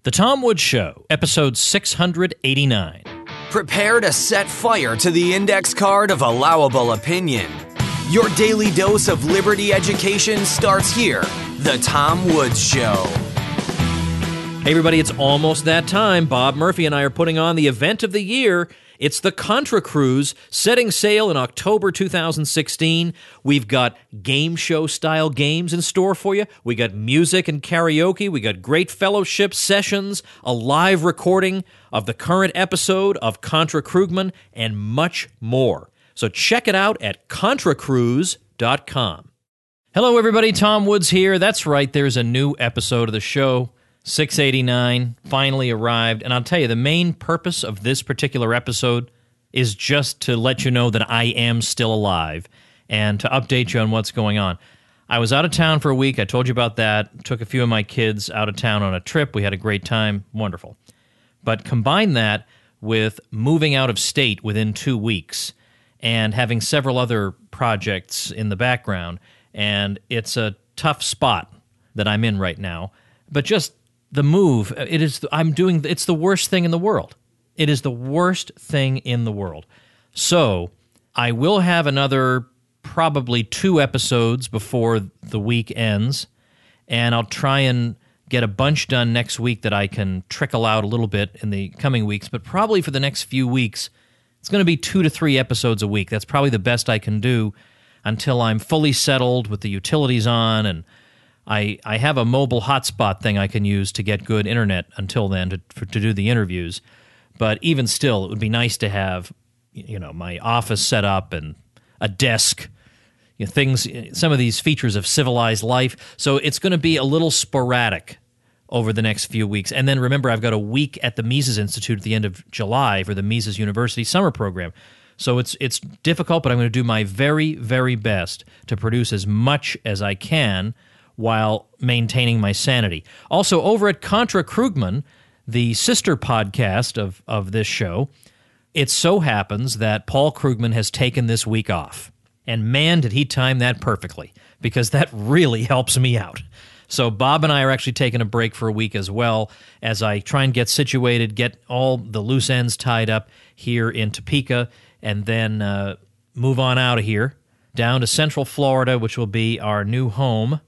The Tom Woods Show, episode 689. Prepare to set fire to the index card of allowable opinion. Your daily dose of liberty education starts here. The Tom Woods Show. Hey everybody, it's almost that time. Bob Murphy and I are putting on the event of the year. It's the Contra Cruise, setting sail in October 2016. We've got game show-style games in store for you. We got music and karaoke. We got great fellowship sessions, a live recording of the current episode of Contra Krugman, and much more. So check it out at ContraCruise.com. Hello everybody, Tom Woods here. That's right, there's a new episode of the show. 689 finally arrived, and I'll tell you, the main purpose of this particular episode is just to let you know that I am still alive and to update you on what's going on. I was out of town for a week. I told you about that. Took a few of my kids out of town on a trip. We had a great time. Wonderful. But combine that with moving out of state within 2 weeks and having several other projects in the background, and it's a tough spot that I'm in right now. But just the move, it's the worst thing in the world. It is the worst thing in the world. So I will have another probably 2 episodes before the week ends, and I'll try and get a bunch done next week that I can trickle out a little bit in the coming weeks, but probably for the next few weeks, it's going to be 2 to 3 episodes a week. That's probably the best I can do until I'm fully settled with the utilities on, and I have a mobile hotspot thing I can use to get good internet until then to do the interviews. But even still, it would be nice to have, my office set up and a desk, things, some of these features of civilized life. So it's going to be a little sporadic over the next few weeks. And then remember, I've got a week at the Mises Institute at the end of July for the Mises University summer program. So it's difficult, but I'm going to do my very, very best to produce as much as I can while maintaining my sanity. Also, over at Contra Krugman, the sister podcast of this show, it so happens that Paul Krugman has taken this week off. And man, did he time that perfectly, because that really helps me out. So Bob and I are actually taking a break for a week as well, as I try and get situated, get all the loose ends tied up here in Topeka, and then move on out of here, down to Central Florida, which will be our new home.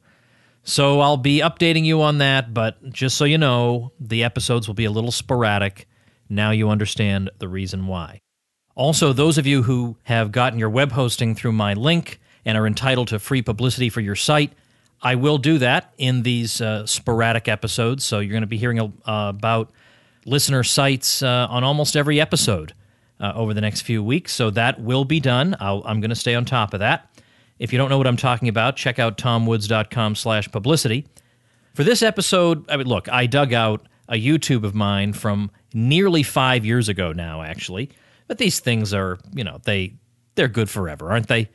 So I'll be updating you on that, but just so you know, the episodes will be a little sporadic. Now you understand the reason why. Also, those of you who have gotten your web hosting through my link and are entitled to free publicity for your site, I will do that in these sporadic episodes. So you're going to be hearing about listener sites on almost every episode over the next few weeks. So that will be done. I'm going to stay on top of that. If you don't know what I'm talking about, check out tomwoods.com/publicity. For this episode, I dug out a YouTube of mine from nearly 5 years ago now, actually. But these things are, they're good forever, aren't they?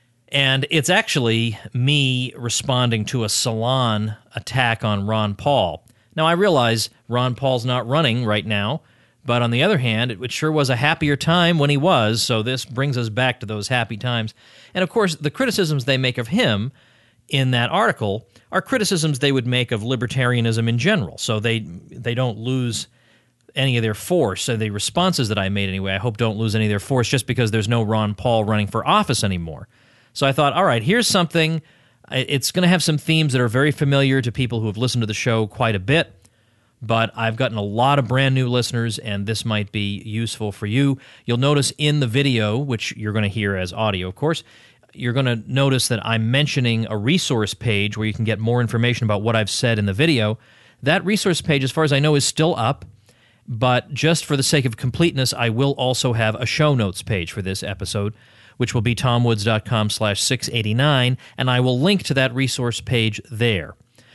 And it's actually me responding to a Salon attack on Ron Paul. Now, I realize Ron Paul's not running right now, but on the other hand, it sure was a happier time when he was, so this brings us back to those happy times. And of course, the criticisms they make of him in that article are criticisms they would make of libertarianism in general, so they don't lose any of their force. So the responses that I made anyway, I hope don't lose any of their force just because there's no Ron Paul running for office anymore. So I thought, all right, here's something. It's going to have some themes that are very familiar to people who have listened to the show quite a bit, but I've gotten a lot of brand new listeners, and this might be useful for you. You'll notice in the video, which you're going to hear as audio, of course, you're going to notice that I'm mentioning a resource page where you can get more information about what I've said in the video. That resource page, as far as I know, is still up, but just for the sake of completeness, I will also have a show notes page for this episode, which will be tomwoods.com/689, and I will link to that resource page there.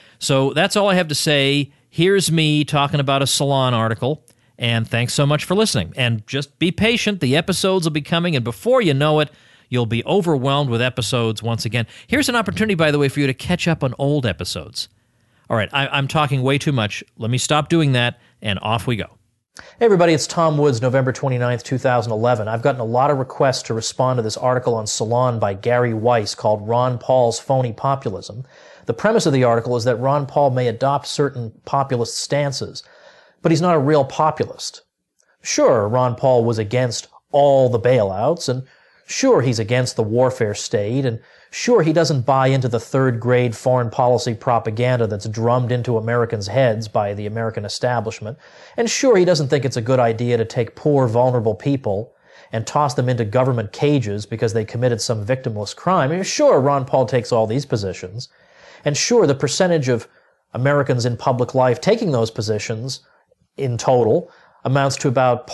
So that's all I have to say. Here's me talking about a Salon article, and thanks so much for listening. And just be patient. The episodes will be coming, and before you know it, you'll be overwhelmed with episodes once again. Here's an opportunity, by the way, for you to catch up on old episodes. All right, I'm talking way too much. Let me stop doing that, and off we go. Hey everybody, it's Tom Woods, November 29th, 2011. I've gotten a lot of requests to respond to this article on Salon by Gary Weiss called Ron Paul's Phony Populism. The premise of the article is that Ron Paul may adopt certain populist stances, but he's not a real populist. Sure, Ron Paul was against all the bailouts, and sure, he's against the warfare state, and sure, he doesn't buy into the third-grade foreign policy propaganda that's drummed into Americans' heads by the American establishment, and sure, he doesn't think it's a good idea to take poor, vulnerable people and toss them into government cages because they committed some victimless crime. I mean, sure, Ron Paul takes all these positions, and sure, the percentage of Americans in public life taking those positions in total amounts to about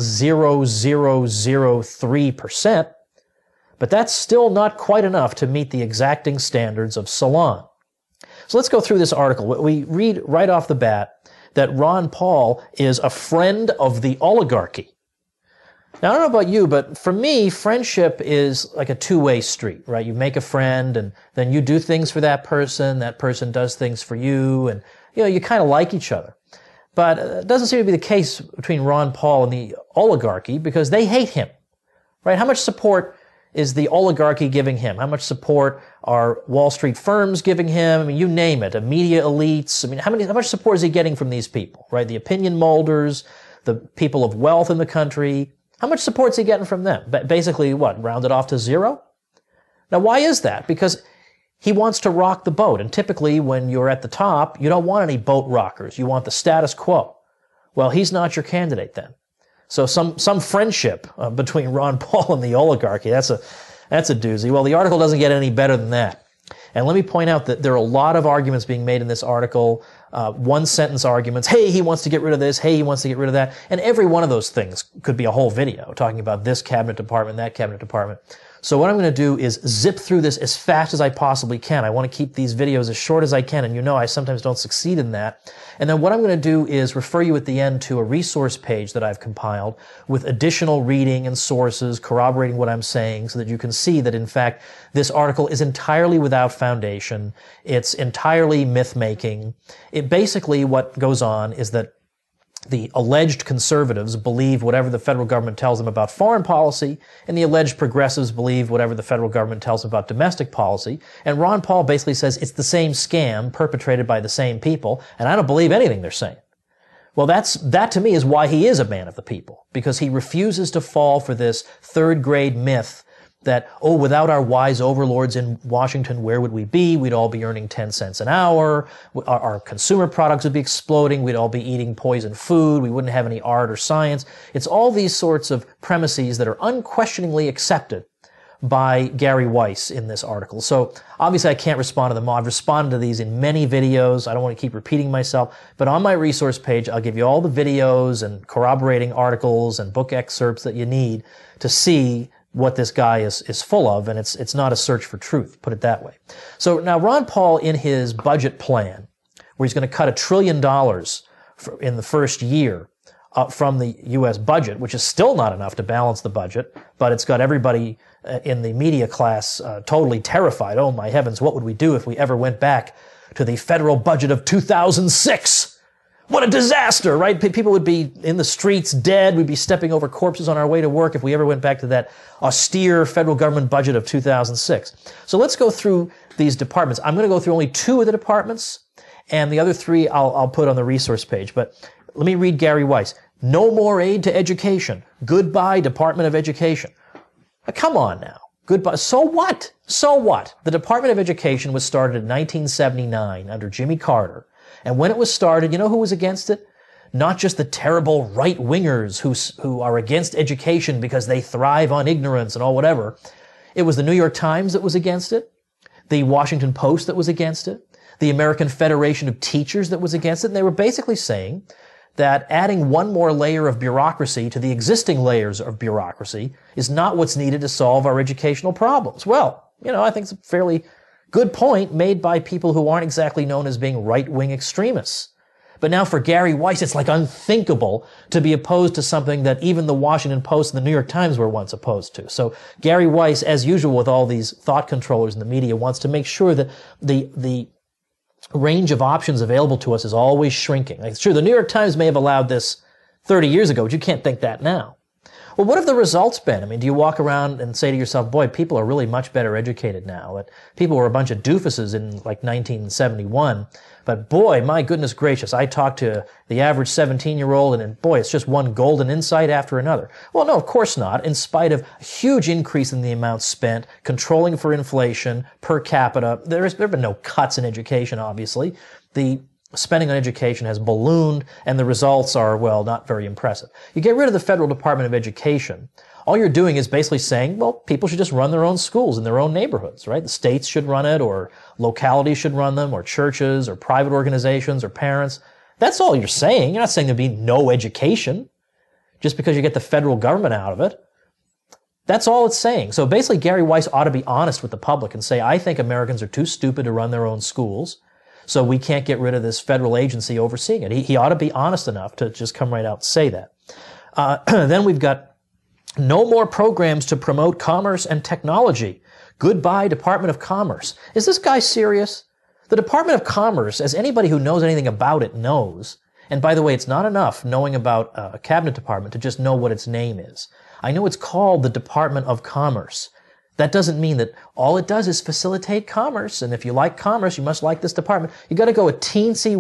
0.0003%, but that's still not quite enough to meet the exacting standards of Salon. So let's go through this article. We read right off the bat that Ron Paul is a friend of the oligarchy. Now, I don't know about you, but for me, friendship is like a two-way street, right? You make a friend, and then you do things for that person does things for you, and you kind of like each other. But it doesn't seem to be the case between Ron Paul and the oligarchy, because they hate him, right? How much support is the oligarchy giving him? How much support are Wall Street firms giving him? I mean, you name it, media elites. I mean, how much support is he getting from these people, right? The opinion molders, the people of wealth in the country. How much support is he getting from them? Basically, what, rounded off to zero? Now, why is that? Because he wants to rock the boat, and typically when you're at the top, you don't want any boat rockers. You want the status quo. Well, he's not your candidate then. So some friendship between Ron Paul and the oligarchy, that's a doozy. Well, the article doesn't get any better than that. And let me point out that there are a lot of arguments being made in this article, one-sentence arguments. Hey, he wants to get rid of this. Hey, he wants to get rid of that. And every one of those things could be a whole video talking about this cabinet department, that cabinet department. So what I'm going to do is zip through this as fast as I possibly can. I want to keep these videos as short as I can, and I sometimes don't succeed in that. And then what I'm going to do is refer you at the end to a resource page that I've compiled with additional reading and sources corroborating what I'm saying so that you can see that, in fact, this article is entirely without foundation. It's entirely myth-making. It basically, what goes on is that the alleged conservatives believe whatever the federal government tells them about foreign policy, and the alleged progressives believe whatever the federal government tells them about domestic policy. And Ron Paul basically says it's the same scam perpetrated by the same people, and I don't believe anything they're saying. Well, that to me is why he is a man of the people, because he refuses to fall for this third-grade myth that, without our wise overlords in Washington, where would we be? We'd all be earning 10 cents an hour. Our consumer products would be exploding. We'd all be eating poisoned food. We wouldn't have any art or science. It's all these sorts of premises that are unquestioningly accepted by Gary Weiss in this article. So obviously I can't respond to them all. I've responded to these in many videos. I don't want to keep repeating myself. But on my resource page, I'll give you all the videos and corroborating articles and book excerpts that you need to see what this guy is full of, and it's not a search for truth, put it that way. So now Ron Paul, in his budget plan, where he's going to cut $1 trillion in the first year from the U.S. budget, which is still not enough to balance the budget, but it's got everybody in the media class totally terrified. Oh my heavens, what would we do if we ever went back to the federal budget of 2006? What a disaster, right? People would be in the streets dead. We'd be stepping over corpses on our way to work if we ever went back to that austere federal government budget of 2006. So let's go through these departments. I'm going to go through only 2 of the departments, and the other 3 I'll put on the resource page. But let me read Gary Weiss. No more aid to education. Goodbye, Department of Education. Come on now. Goodbye. So what? So what? The Department of Education was started in 1979 under Jimmy Carter. And when it was started, you know who was against it? Not just the terrible right-wingers who are against education because they thrive on ignorance and all whatever. It was the New York Times that was against it, the Washington Post that was against it, the American Federation of Teachers that was against it. And they were basically saying that adding one more layer of bureaucracy to the existing layers of bureaucracy is not what's needed to solve our educational problems. Well, I think it's a fairly good point made by people who aren't exactly known as being right-wing extremists. But now for Gary Weiss, it's like unthinkable to be opposed to something that even the Washington Post and the New York Times were once opposed to. So Gary Weiss, as usual with all these thought controllers in the media, wants to make sure that the range of options available to us is always shrinking. Like, sure, the New York Times may have allowed this 30 years ago, but you can't think that now. Well, what have the results been? I mean, do you walk around and say to yourself, boy, people are really much better educated now? That people were a bunch of doofuses in like 1971 But boy, my goodness gracious, I talked to the average 17-year-old and boy, it's just one golden insight after another. Well, no, of course not. In spite of a huge increase in the amount spent, controlling for inflation, per capita, there have been no cuts in education, obviously. The spending on education has ballooned, and the results are, well, not very impressive. You get rid of the Federal Department of Education, all you're doing is basically saying, well, people should just run their own schools in their own neighborhoods, right? The states should run it, or localities should run them, or churches, or private organizations, or parents. That's all you're saying. You're not saying there'd be no education just because you get the federal government out of it. That's all it's saying. So basically, Gary Weiss ought to be honest with the public and say, I think Americans are too stupid to run their own schools, so we can't get rid of this federal agency overseeing it. He ought to be honest enough to just come right out and say that. Then we've got no more programs to promote commerce and technology. Goodbye, Department of Commerce. Is this guy serious? The Department of Commerce, as anybody who knows anything about it knows, and by the way, it's not enough knowing about a cabinet department to just know what its name is. I know it's called the Department of Commerce. That doesn't mean that all it does is facilitate commerce, and if you like commerce, you must like this department. You got to go a teensy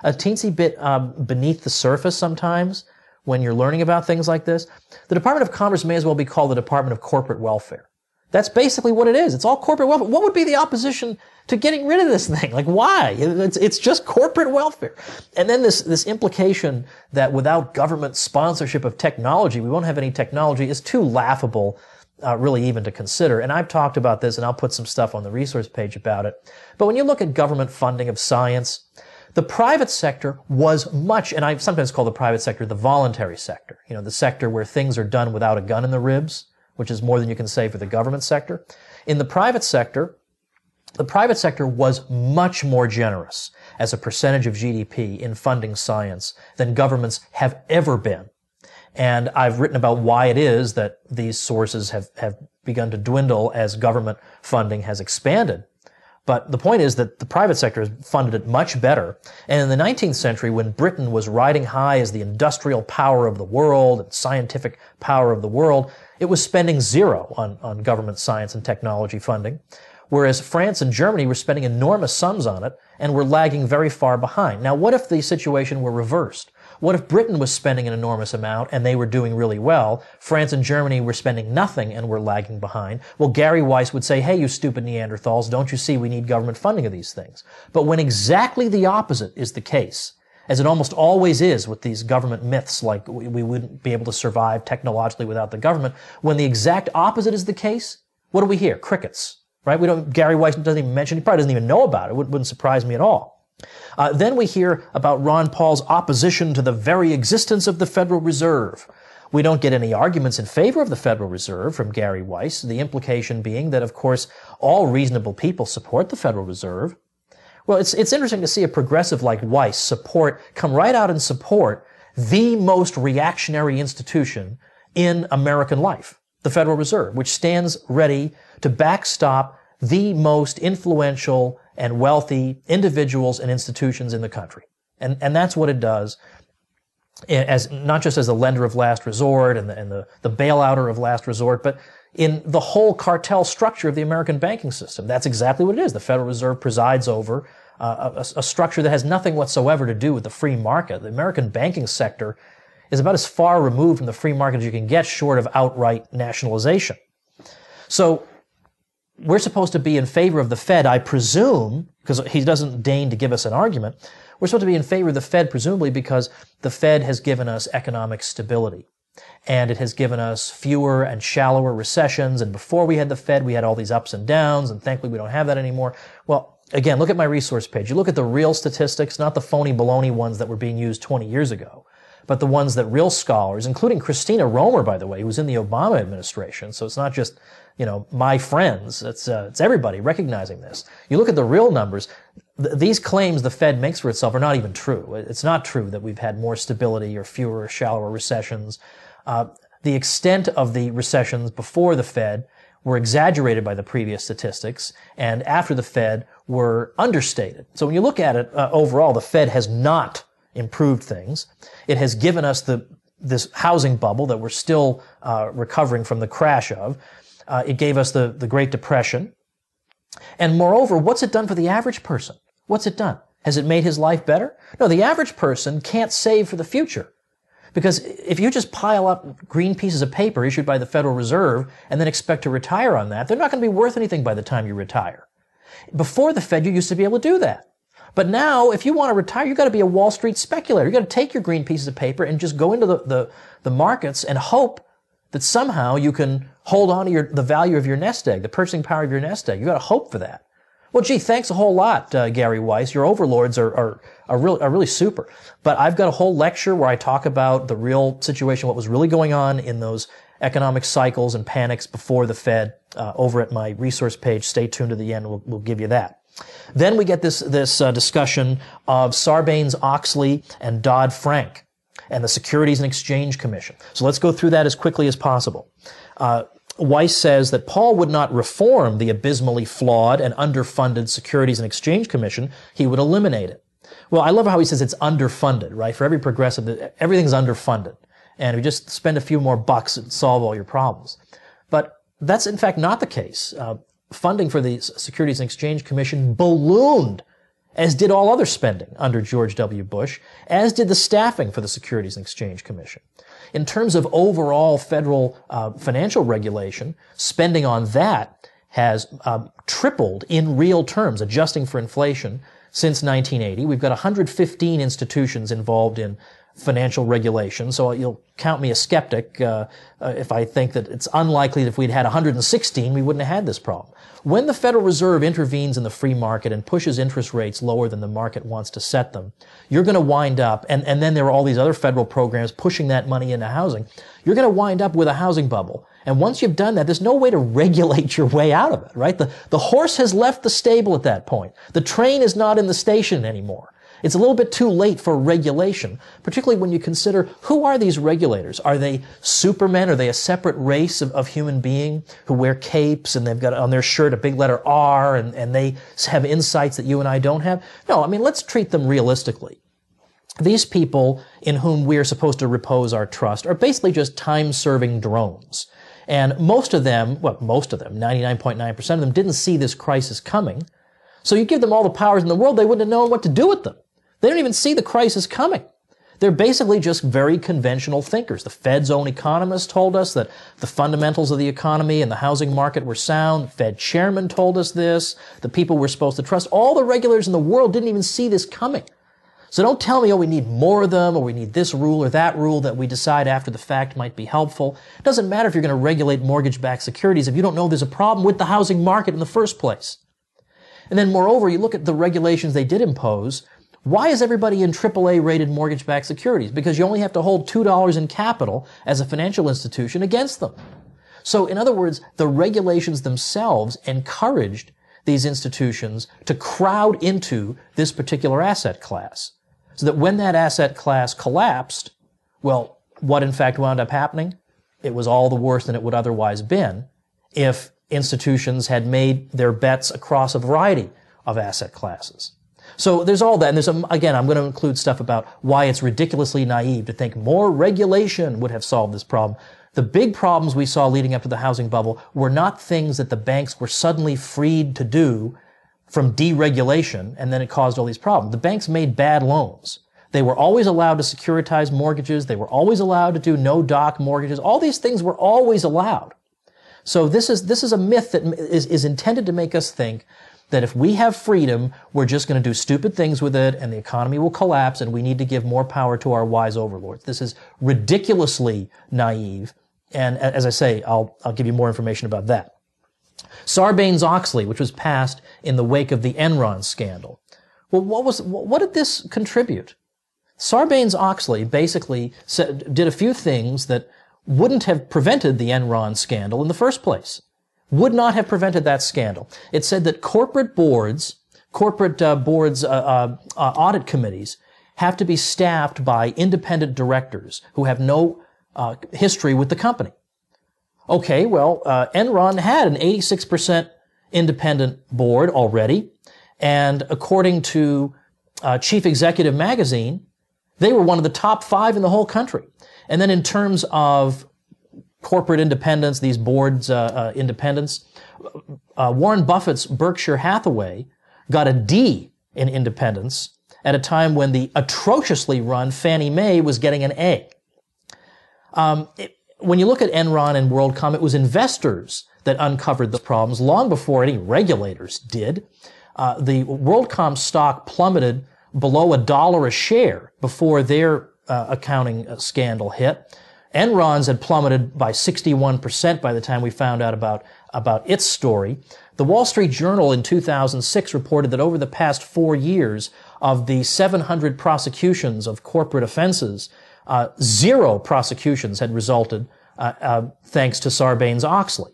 bit beneath the surface sometimes when you're learning about things like this. The Department of Commerce may as well be called the Department of Corporate Welfare. That's basically what it is. It's all corporate welfare. What would be the opposition to getting rid of this thing? Like, why? It's just corporate welfare. And then this implication that without government sponsorship of technology, we won't have any technology is too laughable, really even to consider. And I've talked about this, and I'll put some stuff on the resource page about it. But when you look at government funding of science, the private sector was much, and I sometimes call the private sector the voluntary sector, the sector where things are done without a gun in the ribs, which is more than you can say for the government sector. In the private sector was much more generous as a percentage of GDP in funding science than governments have ever been. And I've written about why it is that these sources have begun to dwindle as government funding has expanded. But the point is that the private sector has funded it much better. And in the 19th century, when Britain was riding high as the industrial power of the world and scientific power of the world, it was spending zero on government science and technology funding, whereas France and Germany were spending enormous sums on it and were lagging very far behind. Now, what if the situation were reversed? What if Britain was spending an enormous amount and they were doing really well? France and Germany were spending nothing and were lagging behind. Well, Gary Weiss would say, hey, you stupid Neanderthals, don't you see we need government funding of these things? But when exactly the opposite is the case, as it almost always is with these government myths, like we wouldn't be able to survive technologically without the government, when the exact opposite is the case, what do we hear? Crickets, right? Gary Weiss doesn't even mention, he probably doesn't even know about it. It wouldn't surprise me at all. Then we hear about Ron Paul's opposition to the very existence of the Federal Reserve. We don't get any arguments in favor of the Federal Reserve from Gary Weiss, the implication being that, of course, all reasonable people support the Federal Reserve. Well, it's interesting to see a progressive like Weiss come right out and support the most reactionary institution in American life, the Federal Reserve, which stands ready to backstop the most influential and wealthy individuals and institutions in the country. And that's what it does, as not just as a lender of last resort and the bailouter of last resort, but in the whole cartel structure of the American banking system. That's exactly what it is. The Federal Reserve presides over a structure that has nothing whatsoever to do with the free market. The American banking sector is about as far removed from the free market as you can get, short of outright nationalization. So we're supposed to be in favor of the Fed, I presume, because he doesn't deign to give us an argument. We're supposed to be in favor of the Fed, presumably because the Fed has given us economic stability. And it has given us fewer and shallower recessions. And before we had the Fed, we had all these ups and downs. And thankfully, we don't have that anymore. Well, again, look at my resource page. You look at the real statistics, not the phony baloney ones that were being used 20 years ago, but the ones that real scholars, including Christina Romer, by the way, who was in the Obama administration. So it's not just, my friends. It's everybody recognizing this. You look at the real numbers. These claims the Fed makes for itself are not even true. It's not true that we've had more stability or fewer or shallower recessions. The extent of the recessions before the Fed were exaggerated by the previous statistics, and after the Fed were understated. So when you look at it overall, the Fed has not improved things. It has given us this housing bubble that we're still recovering from the crash of. It gave us the Great Depression. And moreover, what's it done for the average person? What's it done? Has it made his life better? No, the average person can't save for the future. Because if you just pile up green pieces of paper issued by the Federal Reserve and then expect to retire on that, they're not going to be worth anything by the time you retire. Before the Fed, you used to be able to do that. But now, if you want to retire, you've got to be a Wall Street speculator. You've got to take your green pieces of paper and just go into the markets and hope that somehow you can hold on to the value of your nest egg, the purchasing power of your nest egg. You've got to hope for that. Well, gee, thanks a whole lot, Gary Weiss. Your overlords are really super. But I've got a whole lecture where I talk about the real situation, what was really going on in those economic cycles and panics before the Fed, over at my resource page. Stay tuned to the end. We'll give you that. Then we get this discussion of Sarbanes-Oxley and Dodd-Frank and the Securities and Exchange Commission. So let's go through that as quickly as possible. Weiss says that Paul would not reform the abysmally flawed and underfunded Securities and Exchange Commission. He would eliminate it. Well, I love how he says it's underfunded, right? For every progressive, everything's underfunded. And if you just spend a few more bucks, it'd solve all your problems. But that's in fact not the case. Funding for the Securities and Exchange Commission ballooned, as did all other spending under George W. Bush, as did the staffing for the Securities and Exchange Commission. In terms of overall federal financial regulation, spending on that has tripled in real terms, adjusting for inflation, since 1980. We've got 115 institutions involved in financial regulation, so you'll count me a skeptic if I think that it's unlikely that if we'd had 116, we wouldn't have had this problem. When the Federal Reserve intervenes in the free market and pushes interest rates lower than the market wants to set them, you're going to wind up, and then there are all these other federal programs pushing that money into housing, you're going to wind up with a housing bubble. And once you've done that, there's no way to regulate your way out of it, right? The horse has left the stable at that point. The train is not in the station anymore. It's a little bit too late for regulation, particularly when you consider who are these regulators? Are they supermen? Are they a separate race of human being who wear capes and they've got on their shirt a big letter R and they have insights that you and I don't have? No, I mean, let's treat them realistically. These people in whom we are supposed to repose our trust are basically just time-serving drones. And most of them, 99.9% of them didn't see this crisis coming. So you give them all the powers in the world, they wouldn't have known what to do with them. They don't even see the crisis coming. They're basically just very conventional thinkers. The Fed's own economist told us that the fundamentals of the economy and the housing market were sound. The Fed chairman told us this. The people we're supposed to trust. All the regulators in the world didn't even see this coming. So don't tell me, we need more of them, or we need this rule or that rule that we decide after the fact might be helpful. It doesn't matter if you're going to regulate mortgage-backed securities if you don't know there's a problem with the housing market in the first place. And then moreover, you look at the regulations they did impose. Why is everybody in AAA rated mortgage-backed securities? Because you only have to hold $2 in capital as a financial institution against them. So in other words, the regulations themselves encouraged these institutions to crowd into this particular asset class. So that when that asset class collapsed, well, what in fact wound up happening? It was all the worse than it would otherwise been if institutions had made their bets across a variety of asset classes. So there's all that, and again, I'm going to include stuff about why it's ridiculously naive to think more regulation would have solved this problem. The big problems we saw leading up to the housing bubble were not things that the banks were suddenly freed to do from deregulation, and then it caused all these problems. The banks made bad loans. They were always allowed to securitize mortgages. They were always allowed to do no-doc mortgages. All these things were always allowed. So this is a myth that is intended to make us think that if we have freedom, we're just going to do stupid things with it and the economy will collapse and we need to give more power to our wise overlords. This is ridiculously naive. And as I say, I'll give you more information about that. Sarbanes-Oxley, which was passed in the wake of the Enron scandal. Well, what did this contribute? Sarbanes-Oxley basically did a few things that wouldn't have prevented the Enron scandal in the first place. Would not have prevented that scandal. It said that corporate boards, audit committees have to be staffed by independent directors who have no history with the company. Okay, well, Enron had an 86% independent board already, and according to Chief Executive Magazine, they were one of the top 5 in the whole country. And then in terms of corporate independence, these boards' independence, Warren Buffett's Berkshire Hathaway got a D in independence, at a time when the atrociously run Fannie Mae was getting an A. When you look at Enron and WorldCom, it was investors that uncovered the problems long before any regulators did. The WorldCom stock plummeted below $1 a share before their accounting scandal hit. Enron's had plummeted by 61% by the time we found out about its story. The Wall Street Journal in 2006 reported that over the past 4 years, of the 700 prosecutions of corporate offenses, 0 prosecutions had resulted thanks to Sarbanes-Oxley.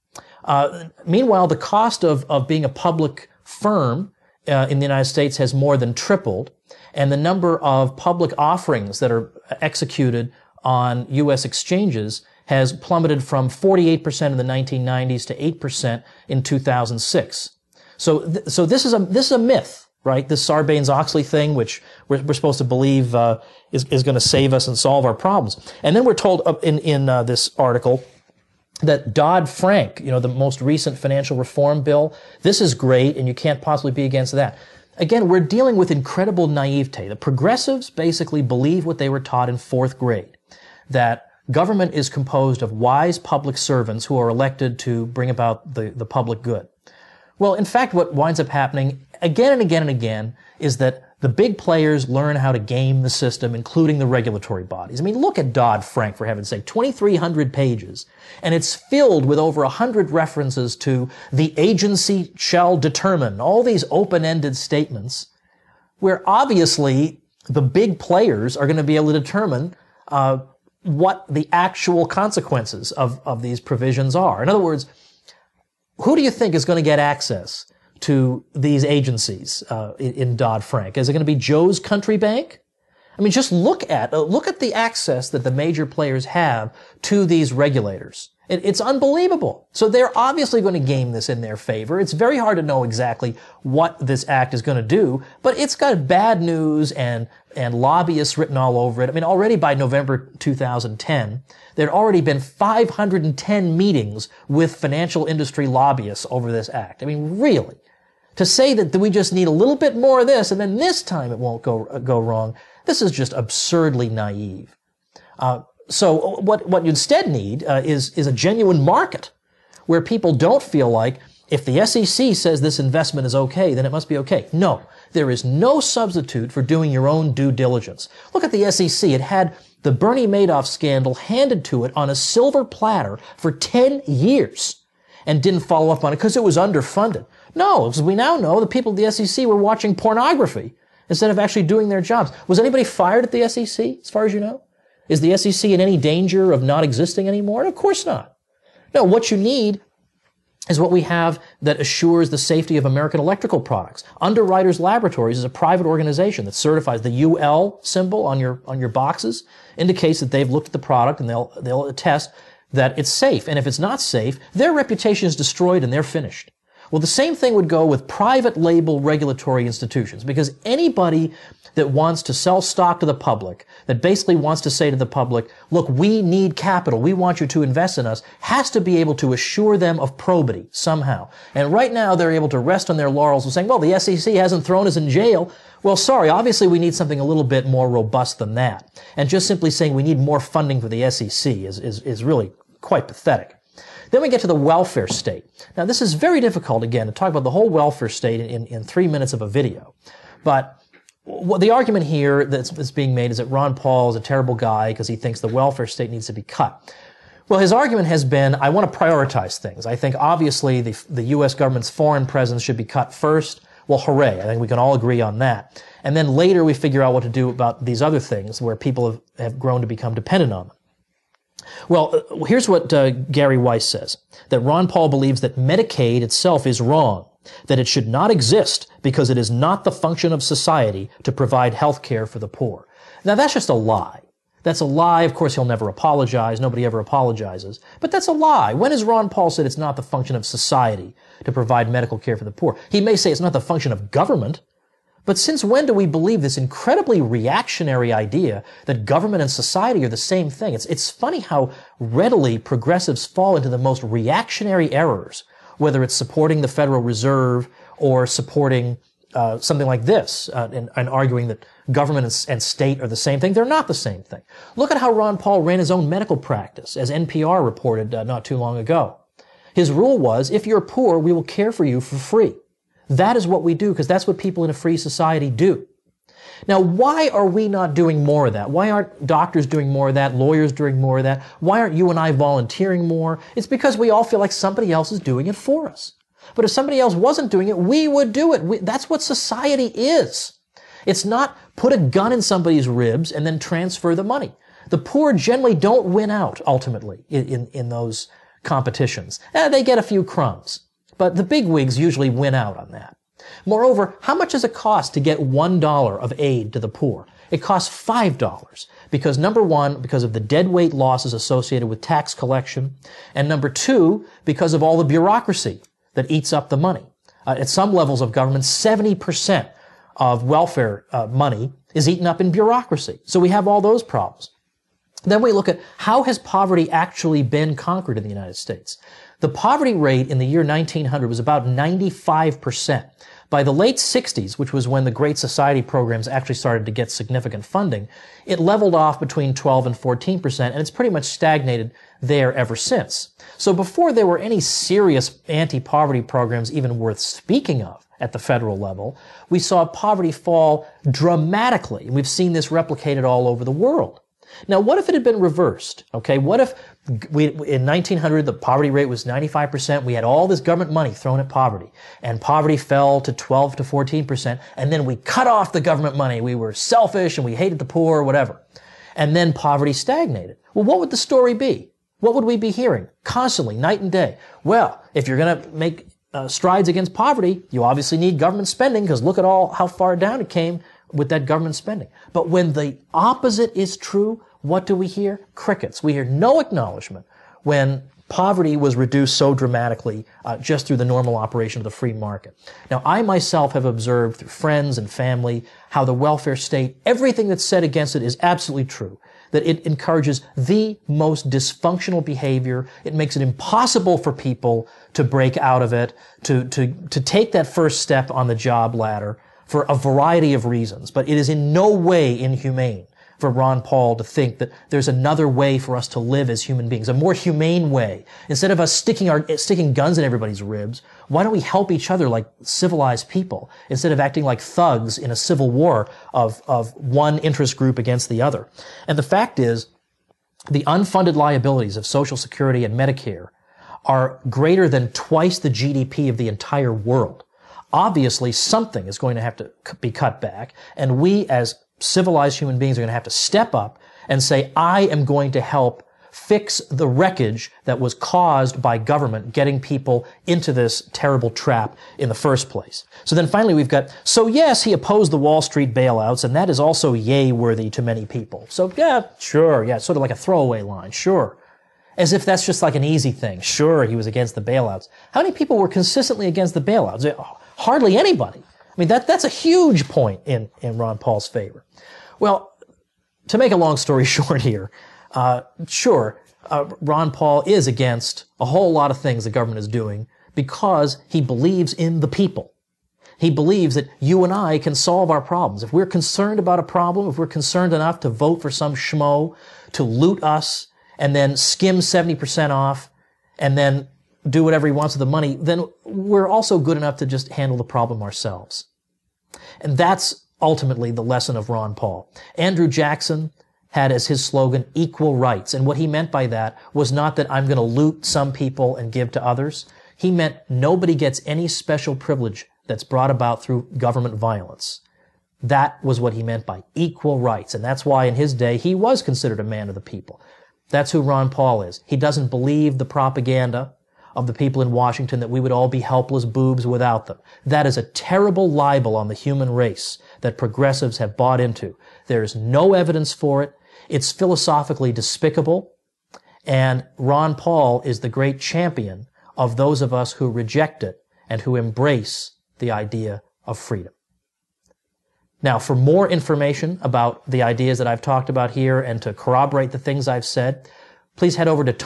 Meanwhile, the cost of being a public firm in the United States has more than tripled, and the number of public offerings that are executed on U.S. exchanges has plummeted from 48% in the 1990s to 8% in 2006. So this is a myth, right? This Sarbanes-Oxley thing, which we're supposed to believe is going to save us and solve our problems. And then we're told in this article that Dodd-Frank, the most recent financial reform bill, this is great, and you can't possibly be against that. Again, we're dealing with incredible naivete. The progressives basically believe what they were taught in 4th grade, that government is composed of wise public servants who are elected to bring about the public good. Well, in fact, what winds up happening again and again and again is that the big players learn how to game the system, including the regulatory bodies. I mean, look at Dodd-Frank, for heaven's sake, 2,300 pages, and it's filled with over 100 references to the agency shall determine, all these open-ended statements, where obviously the big players are going to be able to determine what the actual consequences of these provisions are. In other words, who do you think is going to get access to these agencies in Dodd-Frank? Is it going to be Joe's Country Bank? I mean, just look at the access that the major players have to these regulators. It's unbelievable. So they're obviously going to game this in their favor. It's very hard to know exactly what this act is going to do, but it's got bad news and lobbyists written all over it. I mean, already by November 2010, there had already been 510 meetings with financial industry lobbyists over this act. I mean, really? To say that we just need a little bit more of this and then this time it won't go wrong, this is just absurdly naive. So what you instead need is a genuine market where people don't feel like if the SEC says this investment is okay, then it must be okay. No, there is no substitute for doing your own due diligence. Look at the SEC. It had the Bernie Madoff scandal handed to it on a silver platter for 10 years and didn't follow up on it because it was underfunded. No, as we now know, the people at the SEC were watching pornography instead of actually doing their jobs. Was anybody fired at the SEC, as far as you know? Is the SEC in any danger of not existing anymore? Of course not. No, what you need is what we have that assures the safety of American electrical products. Underwriters Laboratories is a private organization that certifies the UL symbol on your boxes, indicates that they've looked at the product and they'll attest that it's safe. And if it's not safe, their reputation is destroyed and they're finished. Well, the same thing would go with private label regulatory institutions, because anybody that wants to sell stock to the public, that basically wants to say to the public, look, we need capital, we want you to invest in us, has to be able to assure them of probity somehow. And right now they're able to rest on their laurels and saying, well, the SEC hasn't thrown us in jail. Well, sorry, obviously we need something a little bit more robust than that. And just simply saying we need more funding for the SEC is really quite pathetic. Then we get to the welfare state. Now, this is very difficult, again, to talk about the whole welfare state in 3 minutes of a video. But what the argument here that's being made is that Ron Paul is a terrible guy because he thinks the welfare state needs to be cut. Well, his argument has been, I want to prioritize things. I think, obviously, the U.S. government's foreign presence should be cut first. Well, hooray. I think we can all agree on that. And then later we figure out what to do about these other things where people have grown to become dependent on them. Well, here's what Gary Weiss says, that Ron Paul believes that Medicaid itself is wrong, that it should not exist because it is not the function of society to provide health care for the poor. Now, that's just a lie. That's a lie. Of course, he'll never apologize. Nobody ever apologizes. But that's a lie. When has Ron Paul said it's not the function of society to provide medical care for the poor? He may say it's not the function of government. But since when do we believe this incredibly reactionary idea that government and society are the same thing? It's funny how readily progressives fall into the most reactionary errors, whether it's supporting the Federal Reserve or supporting something like this and arguing that government and state are the same thing. They're not the same thing. Look at how Ron Paul ran his own medical practice, as NPR reported not too long ago. His rule was, if you're poor, we will care for you for free. That is what we do, because that's what people in a free society do. Now, why are we not doing more of that? Why aren't doctors doing more of that, lawyers doing more of that? Why aren't you and I volunteering more? It's because we all feel like somebody else is doing it for us. But if somebody else wasn't doing it, we would do it. That's what society is. It's not put a gun in somebody's ribs and then transfer the money. The poor generally don't win out, ultimately, in those competitions. They get a few crumbs. But the bigwigs usually win out on that. Moreover, how much does it cost to get $1 of aid to the poor? It costs $5 because, number one, because of the deadweight losses associated with tax collection, and number two, because of all the bureaucracy that eats up the money. At some levels of government, 70% of welfare money is eaten up in bureaucracy. So we have all those problems. Then we look at how has poverty actually been conquered in the United States. The poverty rate in the year 1900 was about 95%. By the late 60s, which was when the Great Society programs actually started to get significant funding, it leveled off between 12 and 14%, and it's pretty much stagnated there ever since. So before there were any serious anti-poverty programs even worth speaking of at the federal level, we saw poverty fall dramatically. We've seen this replicated all over the world. Now, what if it had been reversed? Okay, what if in 1900 the poverty rate was 95%, we had all this government money thrown at poverty, and poverty fell to 12 to 14%, and then we cut off the government money, we were selfish and we hated the poor, whatever, and then poverty stagnated. Well, what would the story be? What would we be hearing constantly, night and day? Well, if you're going to make strides against poverty, you obviously need government spending, because look at how far down it came with that government spending. But when the opposite is true, what do we hear? Crickets. We hear no acknowledgement when poverty was reduced so dramatically just through the normal operation of the free market. Now, I myself have observed through friends and family how the welfare state, everything that's said against it is absolutely true. That it encourages the most dysfunctional behavior. It makes it impossible for people to break out of it, to take that first step on the job ladder, for a variety of reasons. But it is in no way inhumane for Ron Paul to think that there's another way for us to live as human beings, a more humane way. Instead of us sticking guns in everybody's ribs, why don't we help each other like civilized people, instead of acting like thugs in a civil war of one interest group against the other? And the fact is, the unfunded liabilities of Social Security and Medicare are greater than twice the GDP of the entire world. Obviously, something is going to have to be cut back, and we as civilized human beings are going to have to step up and say, I am going to help fix the wreckage that was caused by government getting people into this terrible trap in the first place. So then finally we've got, so yes, he opposed the Wall Street bailouts, and that is also yay-worthy to many people. So yeah, sure, yeah, sort of like a throwaway line, sure. As if that's just like an easy thing. Sure, he was against the bailouts. How many people were consistently against the bailouts? Hardly anybody. I mean, that's a huge point in Ron Paul's favor. Well, to make a long story short here, Ron Paul is against a whole lot of things the government is doing because he believes in the people. He believes that you and I can solve our problems. If we're concerned about a problem, if we're concerned enough to vote for some schmo to loot us and then skim 70% off and then do whatever he wants with the money, then we're also good enough to just handle the problem ourselves. And that's ultimately the lesson of Ron Paul. Andrew Jackson had as his slogan, equal rights. And what he meant by that was not that I'm going to loot some people and give to others. He meant nobody gets any special privilege that's brought about through government violence. That was what he meant by equal rights. And that's why in his day, he was considered a man of the people. That's who Ron Paul is. He doesn't believe the propaganda of the people in Washington that we would all be helpless boobs without them. That is a terrible libel on the human race that progressives have bought into. There is no evidence for it. It's philosophically despicable. And Ron Paul is the great champion of those of us who reject it and who embrace the idea of freedom. Now, for more information about the ideas that I've talked about here and to corroborate the things I've said, please head over to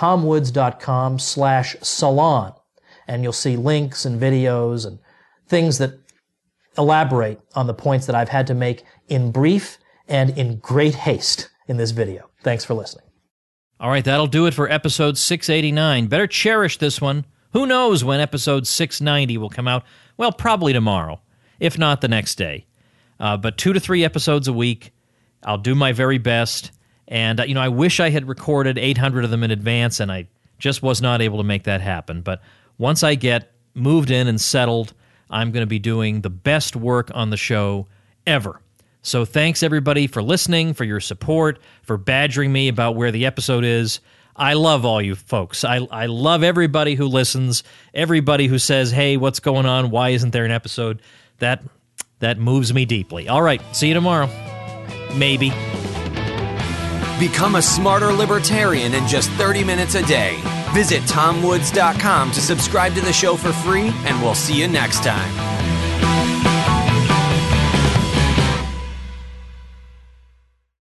tomwoods.com/salon, and you'll see links and videos and things that elaborate on the points that I've had to make in brief and in great haste in this video. Thanks for listening. All right, that'll do it for episode 689. Better cherish this one. Who knows when episode 690 will come out? Well, probably tomorrow, if not the next day. But 2 to 3 episodes a week. I'll do my very best. And, I wish I had recorded 800 of them in advance, and I just was not able to make that happen. But once I get moved in and settled, I'm going to be doing the best work on the show ever. So thanks, everybody, for listening, for your support, for badgering me about where the episode is. I love all you folks. I love everybody who listens, everybody who says, hey, what's going on? Why isn't there an episode? That moves me deeply. All right, see you tomorrow. Maybe. Become a smarter libertarian in just 30 minutes a day. Visit TomWoods.com to subscribe to the show for free, and we'll see you next time.